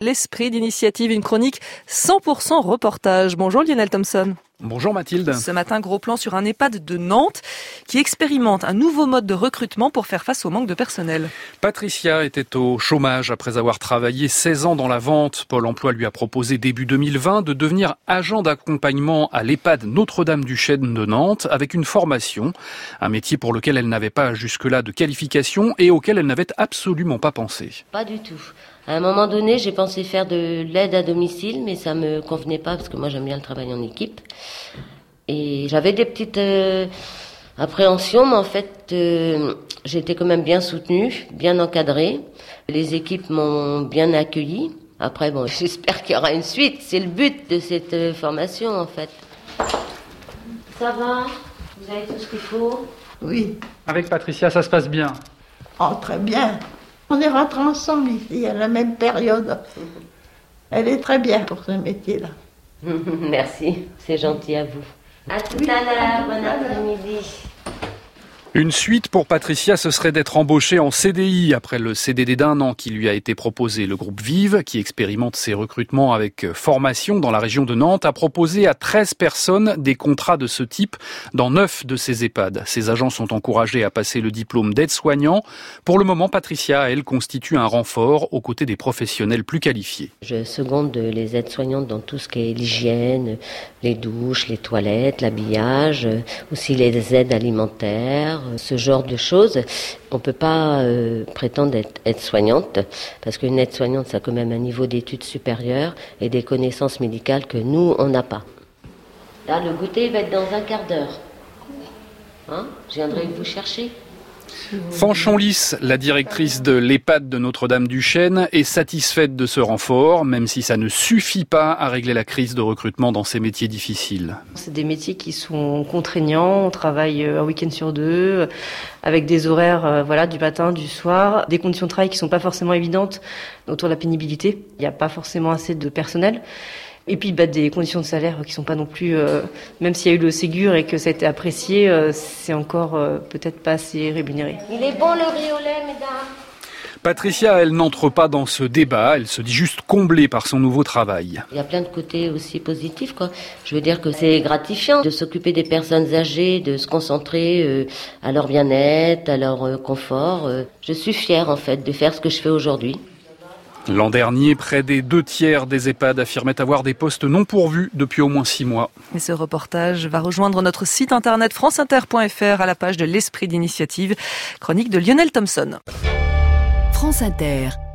L'esprit d'initiative, une chronique 100% reportage. Bonjour Lionel Thompson. Bonjour Mathilde. Ce matin, gros plan sur un EHPAD de Nantes qui expérimente un nouveau mode de recrutement pour faire face au manque de personnel. Patricia était au chômage après avoir travaillé 16 ans dans la vente. Pôle emploi lui a proposé début 2020 de devenir agent d'accompagnement à l'EHPAD Notre-Dame-du-Chêne de Nantes avec une formation. Un métier pour lequel elle n'avait pas jusque-là de qualification et auquel elle n'avait absolument pas pensé. Pas du tout. À un moment donné, j'ai pensé faire de l'aide à domicile, mais ça me convenait pas parce que moi j'aime bien le travail en équipe. Et j'avais des petites appréhensions, mais en fait, j'ai été quand même bien soutenue, bien encadrée. Les équipes m'ont bien accueillie. Après, bon, j'espère qu'il y aura une suite. C'est le but de cette formation, en fait. Ça va ? Vous avez tout ce qu'il faut ? Oui. Avec Patricia, ça se passe bien. Oh, très bien. On est rentrés ensemble ici à la même période. Elle est très bien pour ce métier-là. Merci, c'est gentil à vous. À tout à l'heure, bon après-midi. Une suite pour Patricia, ce serait d'être embauchée en CDI après le CDD d'1 an qui lui a été proposé. Le groupe Vive, qui expérimente ses recrutements avec formation dans la région de Nantes, a proposé à 13 personnes des contrats de ce type dans 9 de ces EHPAD. Ces agents sont encouragés à passer le diplôme d'aide-soignant. Pour le moment, Patricia, elle, constitue un renfort aux côtés des professionnels plus qualifiés. Je seconde les aides-soignantes dans tout ce qui est l'hygiène, les douches, les toilettes, l'habillage, aussi les aides alimentaires. Ce genre de choses, on ne peut pas prétendre être aide-soignante, parce qu'une aide-soignante, ça a quand même un niveau d'études supérieur et des connaissances médicales que nous, on n'a pas. Là, le goûter va être dans un quart d'heure. Hein ? Je viendrai vous chercher. Fanchon-Lys, la directrice de l'EHPAD de Notre-Dame-du-Chêne, est satisfaite de ce renfort, même si ça ne suffit pas à régler la crise de recrutement dans ces métiers difficiles. C'est des métiers qui sont contraignants, on travaille un week-end sur 2, avec des horaires du matin, du soir, des conditions de travail qui ne sont pas forcément évidentes autour de la pénibilité. Il n'y a pas forcément assez de personnel. Et puis des conditions de salaire qui sont pas non plus, même s'il y a eu le Ségur et que ça a été apprécié, c'est encore peut-être pas assez rémunéré. Il est bon le riz au lait, mesdames. Patricia, elle n'entre pas dans ce débat, elle se dit juste comblée par son nouveau travail. Il y a plein de côtés aussi positifs, quoi. Je veux dire que c'est gratifiant de s'occuper des personnes âgées, de se concentrer à leur bien-être, à leur confort. Je suis fière en fait de faire ce que je fais aujourd'hui. L'an dernier, près des 2/3 des EHPAD affirmaient avoir des postes non pourvus depuis au moins 6 mois. Et ce reportage va rejoindre notre site internet franceinter.fr à la page de l'esprit d'initiative, chronique de Lionel Thompson. France Inter.